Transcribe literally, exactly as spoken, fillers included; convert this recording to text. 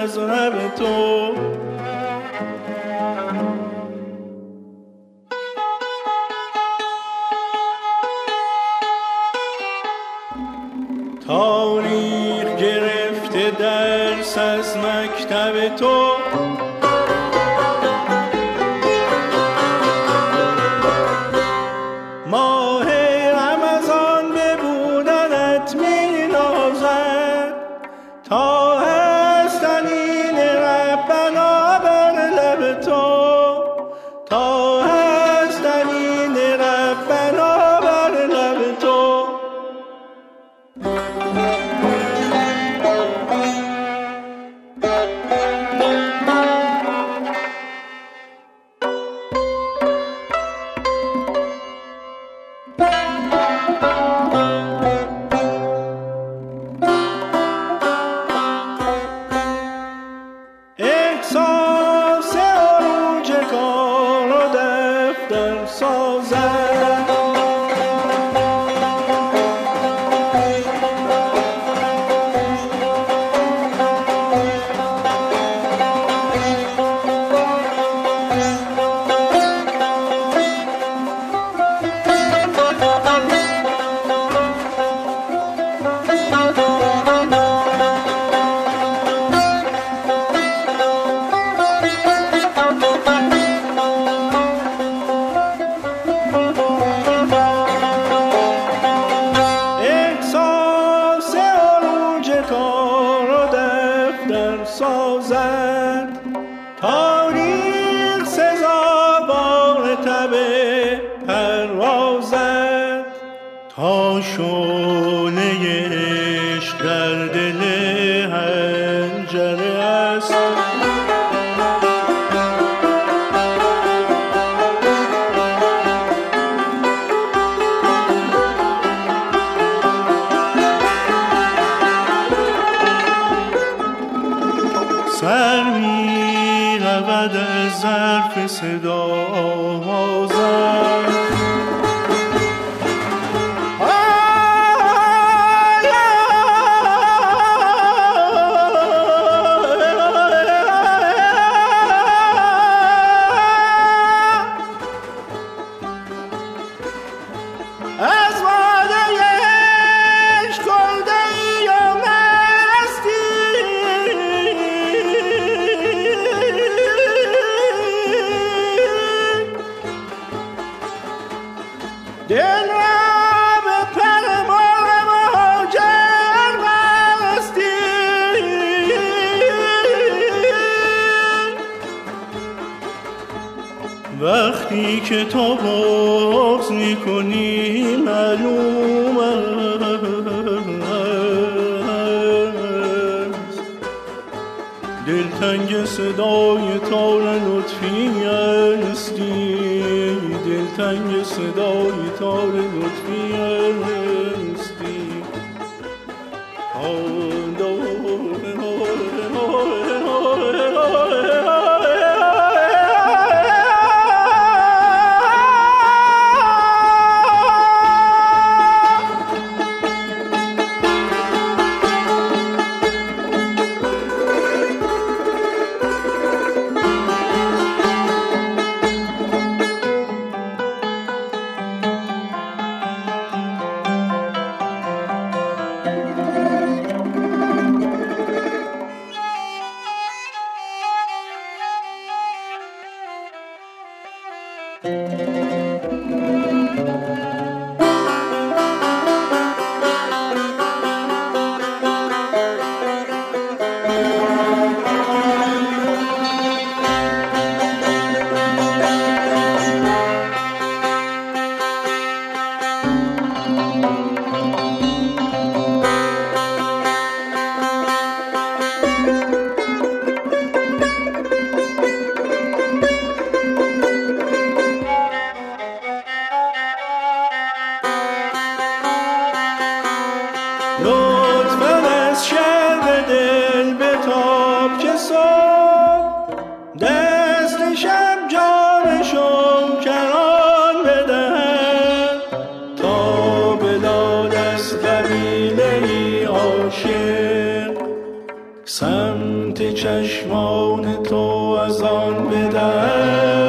از لب تو. تاریخ گرفته درس از مکتب تو، ماه رمضان به بودنت می نازد، تا هستن این ربنا بر لب تو، تا هستن این ربنا بر لب تو. احساس عروج کار و دفتر سازد، سازد تاریخ سزاوار تب پروازد، تا شعله عشق در دل حنجره است. سر می رود از ظرف صدا آوازم، از وعده عشق خورده ای و مستی، دل را به پر بال مهاجر بستی. وقتی که تو بغض میکنی معلوم است، دلتنگ صدای تار لطفی هستی، دلتنگ صدای تار لطفی هستی. لطفاً از شرق دل بتاب که صبح دستشم جانشم کران بدهد، تا بلاد از قبیله ای عاشق سمت چشمان تو از آن بدر